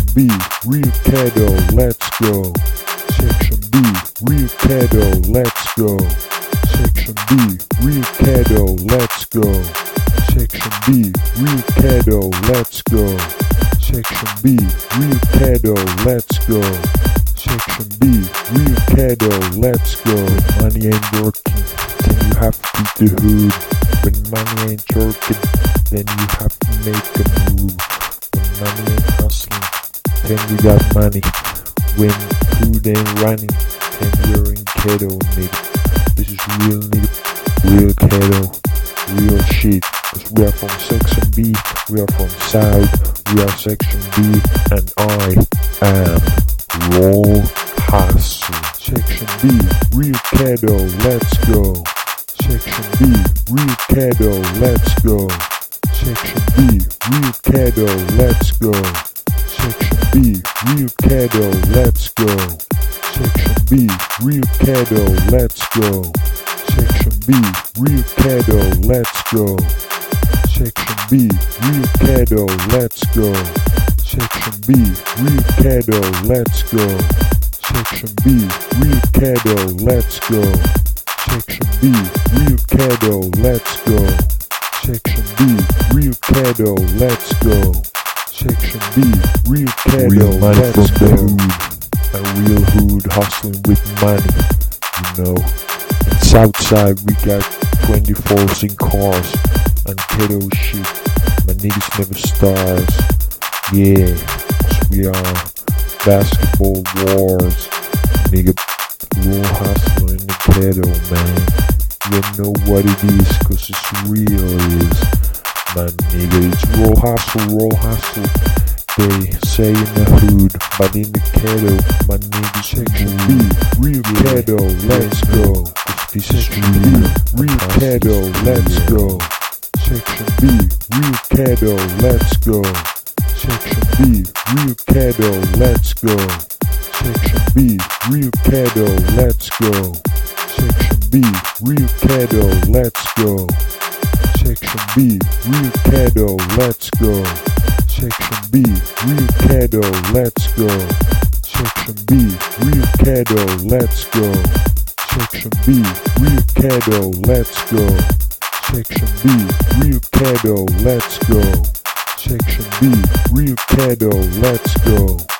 B, real Kedo, let's go. Section B, real Kedo, let's go. Section B, real Kedo, let's go. Section B, real Kedo, let's go. Section B, real Kedo, let's go. Section B, real Kedo, let's go. When money ain't working, then you have to beat the hood. When money ain't working, then you have to make a move. When money ain't hustling, then we got money. When food ain't running, then we're in Kedo, nigga. This is real, nigga. Real Kedo. Real shit. Cause we are from Section B, we are from South, we are Section B, and I am Raw Hustle. Section B, real Kedo, let's go. Section B, real Kedo, let's go. Section B, real Kedo, let's go. Section B, real Kedo, let's go. Section B, real Kedo, let's go. Section B, real Kedo, let's go. Section B, real Kedo, let's go. Section B, real Kedo, let's go. Section B, real Kedo, let's go. Section B, real Kedo, let's go. Section B, real Kedo, let's go. Section B, real Kedo, Real money let's from the go. hood. A real hood hustling with money, you know. In Southside we got 24s in cars and Kedo shit. My niggas never stars. Yeah, cause we are basketball wars. Nigga, raw hustler in the Kedo, man. You know what it is, cause it's real, it is. My nigga, it's raw hustle. They say in the hood, but in the Kedo, my nigga. Section B, real Kedo, let's go. This is real Kedo, let's go. Section B, real Kedo, let's go. Section B, real Kedo, let's go. Section B, real Kedo, let's go. Section B, real Kedo, let's go. Section B, real Kedo, let's go. Section B, real Kedo, let's go. Section B, real Kedo, let's go. Section B, real Kedo, let's go. Section B, real Kedo, let's go. Section B, real Kedo, let's go.